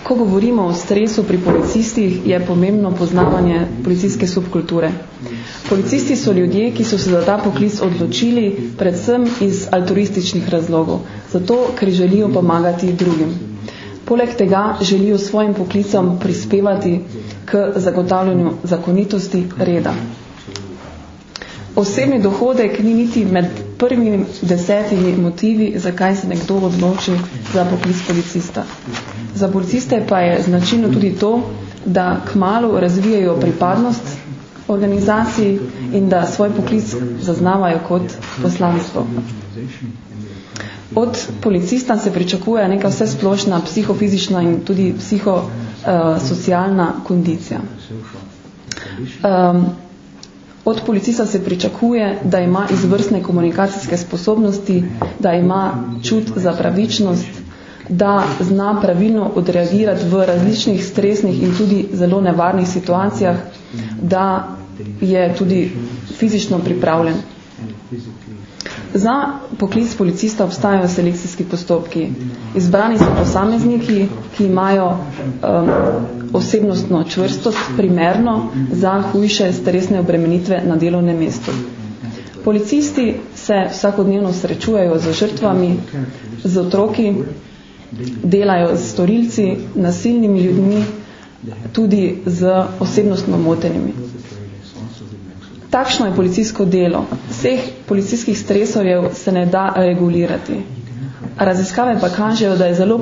Ko govorimo o stresu pri policistih, je pomembno poznavanje policijske subkulture. Policisti so ljudje, ki so se za ta poklic odločili predvsem iz altruističnih razlogov, zato ker želijo pomagati drugim. Poleg tega želijo svojim poklicom prispevati k zagotavljanju zakonitosti reda. Osebni dohodek ni niti med prvimi 10 motivi, zakaj se nekdo odloči za poklic policista. Za policiste pa je značilno tudi to, da kmalu razvijajo pripadnost organizaciji in da svoj poklic zaznavajo kot poslanstvo. Od policista se pričakuje neka vsesplošna psihofizična in tudi psihosocialna kondicija. Od policista se pričakuje, da ima izvrstne komunikacijske sposobnosti, da ima čut za pravičnost, da zna pravilno odreagirati v različnih stresnih in tudi zelo nevarnih situacijah, da je tudi fizično pripravljen. Za poklic policista obstajajo selekcijski postopki. Izbrani so posamezniki, ki imajo osebnostno čvrstost primerno za hujše stresne obremenitve na delovnem mestu. Policisti se vsakodnevno srečujejo z žrtvami, z otroki, delajo z storilci, nasilnimi ljudmi, tudi z osebnostno motenimi. Takšno je policijsko delo. Vseh policijskih stresorjev se ne da regulirati. Raziskave pa kažejo, da je zelo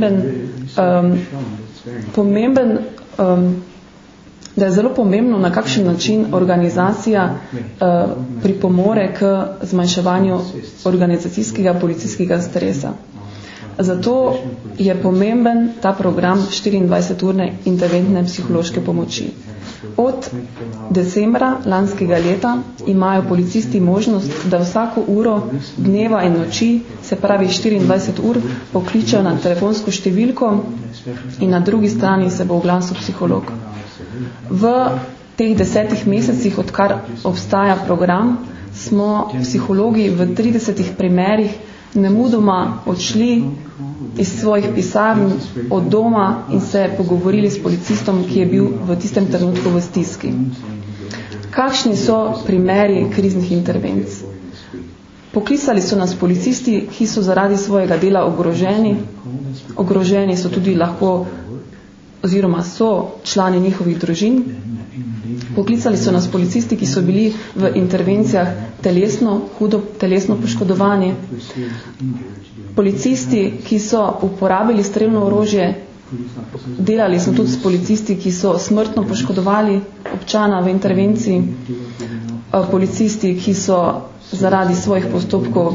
da je zelo pomembno, na kakšen način organizacija pripomore k zmanjševanju organizacijskega policijskega stresa. Zato je pomemben ta program 24-urne interventne psihološke pomoči. Od decembra lanskega leta imajo policisti možnost, da vsako uro dneva in noči, se pravi 24 ur, pokličejo na telefonsko številko in na drugi strani se bo oglasil psiholog. V teh 10 mesecih, odkar obstaja program, smo psihologi v 30 primerih nemudoma odšli iz svojih pisarn od doma in se pogovorili s policistom, ki je bil v tistem trenutku v stiski. Kakšni so primeri kriznih intervencij? Poklicali so nas policisti, ki so zaradi svojega dela ogroženi. Ogroženi so tudi lahko oziroma so člani njihovih družin. Poklicali so nas policisti, ki so bili v intervencijah hudo telesno poškodovani. Policisti, ki so uporabili strelno orožje, delali smo tudi s policisti, ki so smrtno poškodovali občana v intervenciji. Policisti, ki so zaradi svojih postopkov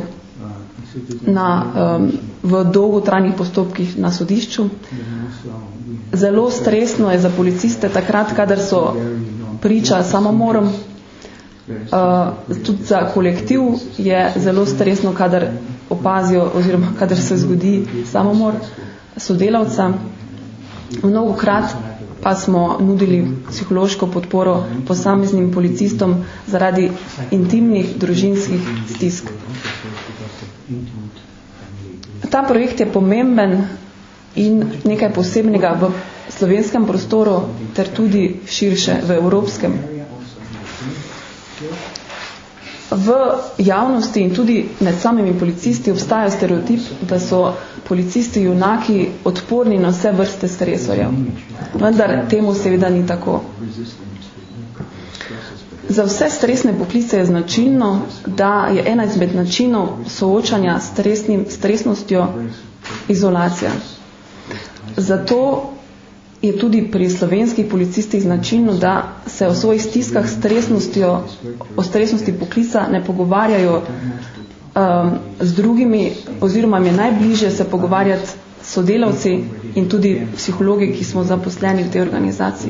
v dolgotrajnih postopkih na sodišču. Zelo stresno je za policiste takrat, kadar so priča samomorom. Tudi za kolektiv je zelo stresno, kadar opazijo oziroma kadar se zgodi samomor sodelavca. Mnogokrat pa smo nudili psihološko podporo posameznim policistom zaradi intimnih družinskih stisk. Ta projekt je pomemben in nekaj posebnega v slovenskem prostoru ter tudi širše v evropskem. V javnosti in tudi med samimi policisti obstaja stereotip, da so policisti junaki odporni na vse vrste stresorjev. Vendar temu seveda ni tako. Za vse stresne poklice je značilno, da je ena izmed načinov soočanja s stresnostjo izolacija. Zato je tudi pri slovenskih policistih značilno, da se o svojih stiskah o stresnosti poklica ne pogovarjajo z drugimi, oziroma jim je najbližje se pogovarjati s sodelavci in tudi psihologi, ki smo zaposleni v tej organizaciji.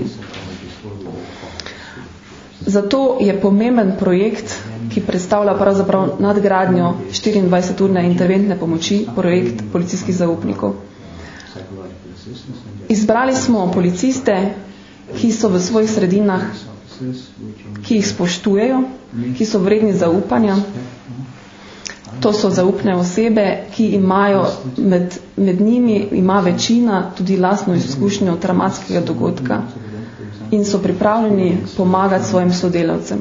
Zato je pomemben projekt, ki predstavlja pravzaprav nadgradnjo 24-urne interventne pomoči, projekt policijskih zaupnikov. Izbrali smo policiste, ki so v svojih sredinah, ki jih spoštujejo, ki so vredni zaupanja, To so zaupne osebe, ki imajo med njimi ima večina tudi lastno izkušnjo traumatskega dogodka in so pripravljeni pomagati svojim sodelavcem.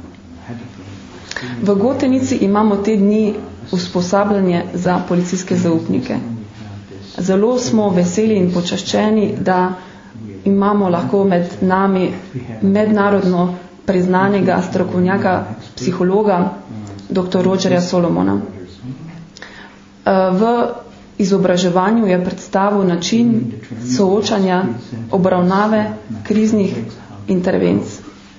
V Gotenici imamo te dni usposabljanje za policijske zaupnike. Zelo smo veseli in počaščeni, da imamo lahko med nami mednarodno priznanega strokovnjaka, psihologa, dr. Rogerja Solomona. V izobraževanju je predstavil način soočanja, obravnave kriznih intervencij.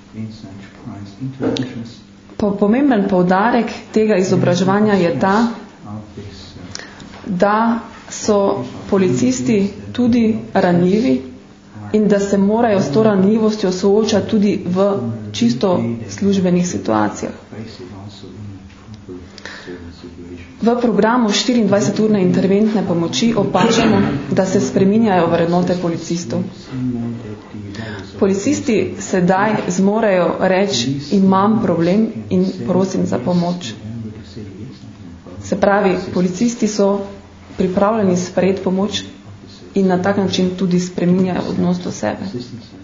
Pomemben poudarek tega izobraževanja je ta, da so policisti tudi ranljivi in da se morajo s to ranljivostjo soočati tudi v čisto službenih situacijah. V programu 24-urne interventne pomoči opažamo, da se spreminjajo vrednote policistov. Policisti sedaj zmorejo reči, imam problem in prosim za pomoč. Se pravi, policisti so pripravljeni sprejeti pomoč in na tak način tudi spreminjajo odnos do sebe.